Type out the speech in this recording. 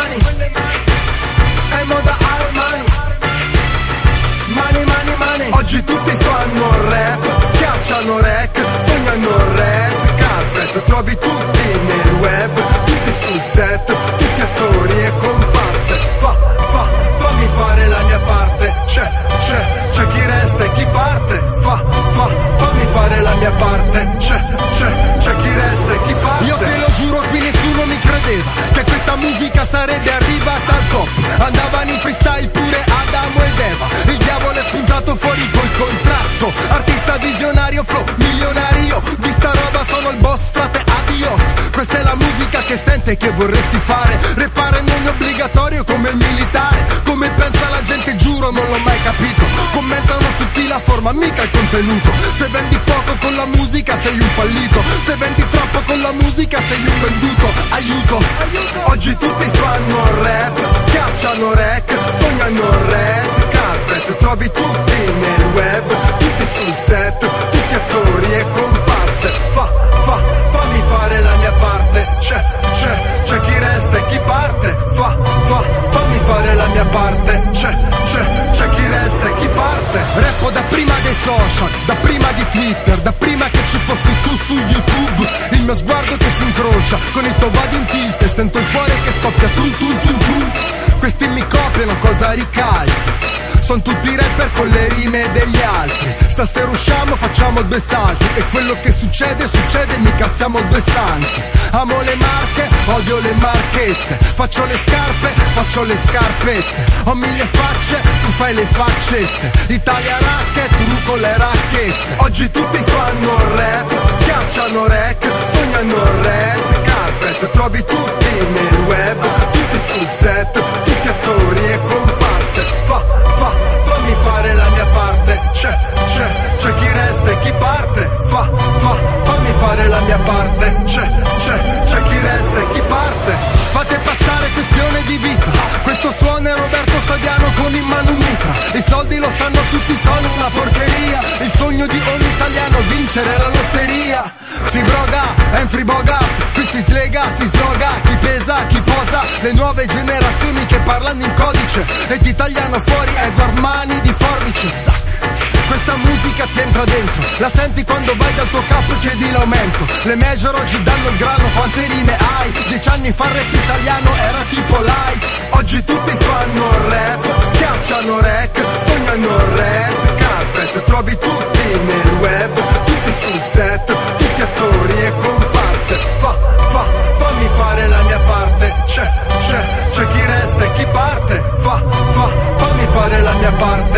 mani, è moda Armani. Mani, mani, mani. Oggi tutti fanno rap, schiacciano rec, sognano red carpet. Trovi tutti nel web, tutti sul set, tutti attori e comparse. Fammi fare la mia parte. C'è chi resta e chi parte. Fammi fare la mia parte. C'è chi resta e chi parte. Io te lo giuro, qui nessuno mi credeva che questa musica sarebbe arrivata al top. Andavano in freestyle pure Adamo ed Eva. Il diavolo è spuntato fuori col contratto. Artista visionario, flow milionario. Di sta roba sono il boss, frate, adios. Questa è la musica che sente che vorresti fare. Repare non è obbligatorio come il militare. Come pensa la gente giuro non l'ho mai capito. Commentano tutti la forma, mica il contenuto. Se vendi poco con la musica sei un fallito. Se vendi troppo con la musica sei un venduto. Aiuto. Oggi tutti fanno rap, schiacciano rec, sognano red carpet. Trovi tutti nel web, tutti sul set, tutti attori e comparse. Fammi fare la mia parte. C'è chi resta e chi parte. Fammi fare la mia parte. C'è chi resta e chi parte. Rappo da prima dei social, da prima di Twitter, da prima che ci fossi tu su YouTube. Il mio sguardo che si incrocia con il tuo vado in tilt e sento il cuore che scoppia tum tum tum tum. Questi mi copiano, cosa ricalchi? Sono tutti rapper con le rime degli altri. Stasera usciamo, facciamo due salti. E quello che succede, mica siamo due santi. Amo le marche, odio le marchette. Faccio le scarpe, faccio le scarpette. Ho mille facce, tu fai le faccette. Italia racket, tu con le racchette. Oggi tutti fanno rap, schiacciano rec, sognano red carpet. Trovi tutti nel web, tutti sul set, tutti attori e comparse. Fammi fare la mia parte. C'è chi resta e chi parte. Fammi fare la mia parte. C'è chi resta e chi parte. Fate passare questione di vita. Questo suono è Roberto Saviano con in mano un mitra. I soldi lo sanno tutti, sono una porcheria. Il sogno di ogni italiano vincere la lotteria. Fibroga, è un friboga. Qui si slega, si sloga. Chi pesa, chi posa. Le nuove generazioni che parlano in codice. Ed italiano fuori Edward Mani di forbice. Zac. Questa musica ti entra dentro. La senti quando vai dal tuo capo e chiedi l'aumento. Le major oggi danno il grano, quante rime hai? 10 anni fa il rap italiano era tipo light. Oggi tutti fanno rap, schiacciano rec, sognano red carpet. Trovi tutti nel web, tutti sul set, tutti attori e comparse. Fammi fare la mia parte. C'è chi resta e chi parte. Fammi fare la mia parte.